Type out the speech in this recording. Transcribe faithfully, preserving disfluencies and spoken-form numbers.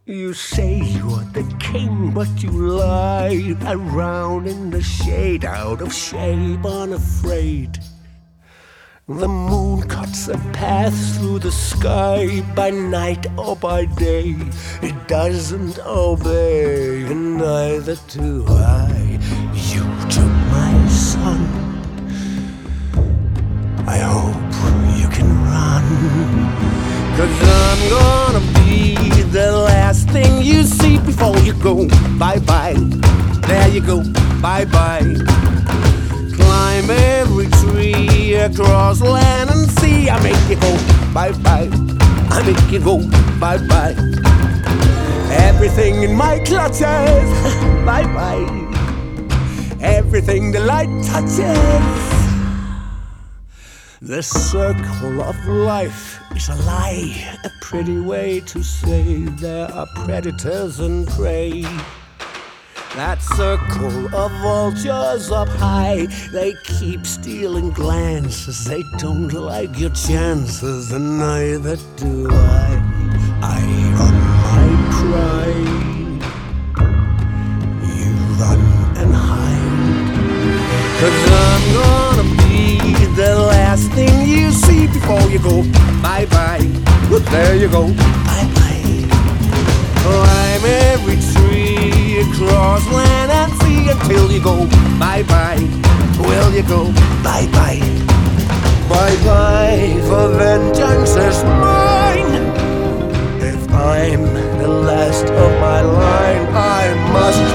You say you're the king, but you lie around in the shade, out of shape, unafraid. The moon cuts a path through the sky by night or by day. It doesn't obey, and neither do I. You took my son. I hope you can run, 'cause I'm gonna be the last thing you see before you go. Bye-bye, there you go, bye-bye. Climb every tree across land and sea. I make you go bye-bye, I make you go bye-bye. Everything in my clutches, bye-bye. Everything the light touches. The circle of life is a lie, a pretty way to say there are predators and prey. That circle of vultures up high, they keep stealing glances. They don't like your chances, and neither do I. I run my pride, you run and hide, 'cause I'm gonna be the last thing you see before you go. Bye-bye, there you go, bye-bye. Climb every tree across land and sea until you go bye-bye. Will you go bye-bye? Bye-bye, for vengeance is mine. If I'm the last of my line, I must